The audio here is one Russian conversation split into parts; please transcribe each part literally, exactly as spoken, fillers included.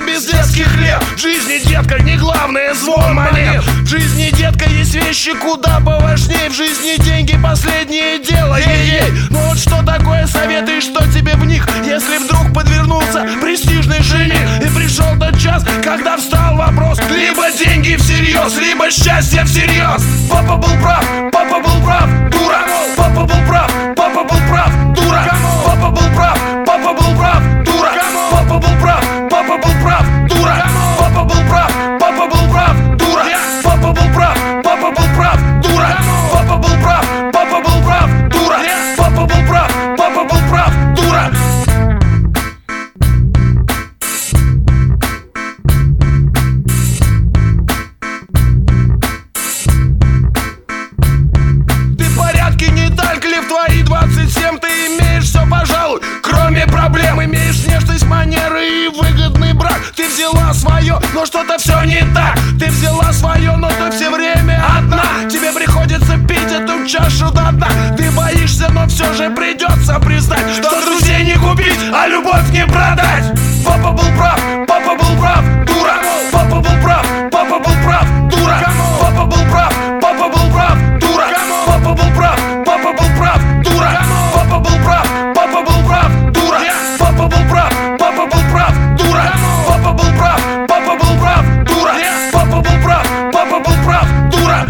без детских лет. В жизни, детка, не главное звон монет. В жизни, детка, есть вещи куда поважнее. В жизни деньги последнее дело, ей-ей. Ну вот что такое советы и что тебе в них, если вдруг подвернулся престижный жених? И пришел тот час, когда встал вопрос: либо деньги всерьез, либо счастье всерьез. Папа был прав, папа был прав, дура. Папа был прав, папа был прав, дура. Папа был прав, папа был прав, дура. Папа был прав, папа был прав, дура. Папа был прав, папа был прав, дура. Папа был прав, папа был прав, дура. Папа был прав, папа был прав, дура. Папа был прав, папа был прав, дура. Ты в порядке, не так ли в твои двадцать семь? Ты имеешь все, пожалуй, кроме проблем. Имеешь внешность, манеры и выгодный брак. Ты взяла свое, но что-то все не так. Ты взяла свое, но ты все время одна. Тебе приходится пить эту чашу до дна. Ты боишься, но все же придется признать, что друзей не купить, а любовь не продать. Папа был прав, папа был прав, дура. Папа был прав, папа был прав, дура. Папа был прав, папа был прав, дура. Папа был прав, папа был прав, дура. Папа был прав, папа был прав, дура. Папа был прав, папа был прав, дура. Папа был прав, папа был прав, дура. Папа был прав, папа был прав, дура.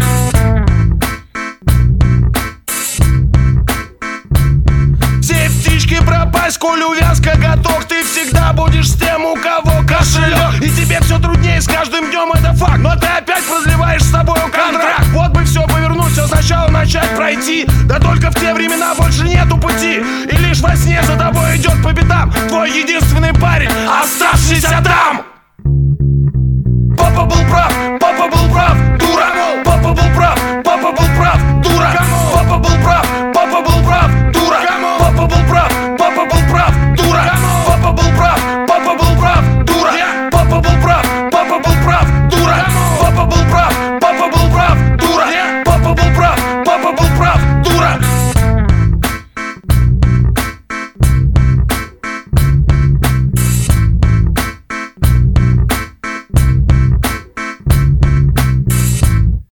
Все птички пропасть, коль увязка готов. Ты всегда будешь с тем, у кого кошелек. И тебе все труднее с каждым днем, это факт. Но ты опять продлеваешь с собой контракт. Вот бы все повернуть, все сначала начать пройти. Да только в те времена больше нету пути. И лишь во сне за тобой идет по пятам твой единственный парень, оставшийся там. Папа был прав,